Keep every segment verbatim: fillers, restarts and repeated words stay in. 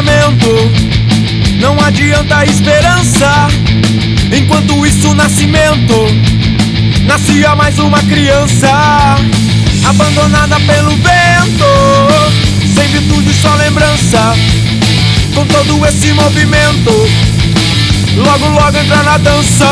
pensamento, não adianta a esperança. Enquanto isso, o nascimento, nascia mais uma criança, abandonada pelo vento, sem virtude, só lembrança. Com todo esse movimento, logo logo entra na dança.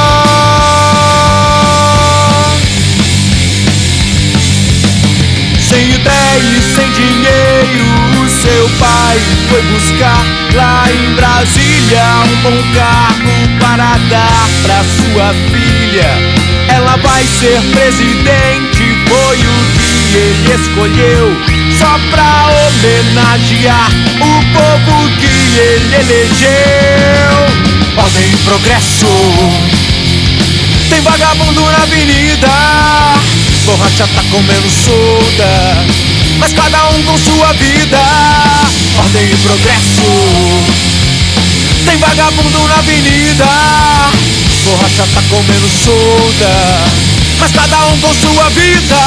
Sem ideia e sem dinheiro, o seu pai foi buscar lá em Brasília um bom cargo para dar pra sua filha. Ela vai ser presidente, foi o que ele escolheu, só pra homenagear o povo que ele elegeu. Ordem e progresso, tem vagabundo na avenida, borracha tá comendo solta, mas cada um com sua vida. Ordem e progresso, tem vagabundo na avenida, borracha tá comendo solta, mas cada um com sua vida.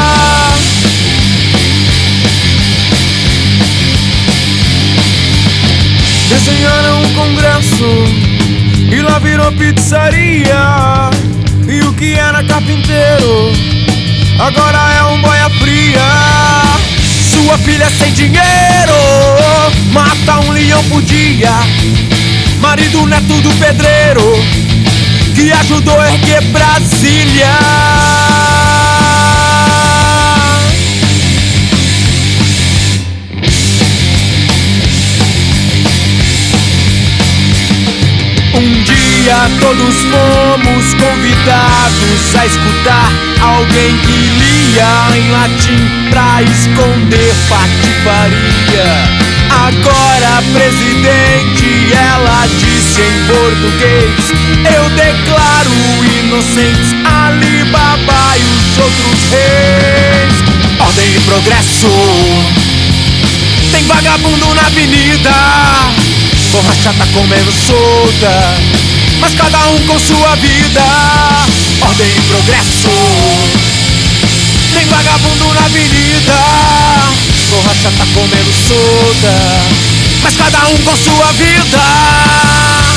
Desenharam um congresso e lá virou pizzaria, e o que era carpinteiro agora é um boia fria. Sua filha sem dinheiro mata um leão por dia. Marido neto do pedreiro que ajudou a erguer Brasília. Um dia todos fomos convidados a escutar alguém que lia em latim pra esconder patifaria. Agora, presidente, ela disse em português: eu declaro inocentes Ali Baba e os outros reis. Ordem e progresso, tem vagabundo na avenida, borracha tá comendo solta, mas cada um com sua vida. Ordem e progresso, tem vagabundo na avenida, borracha tá comendo solta, mas cada um com sua vida.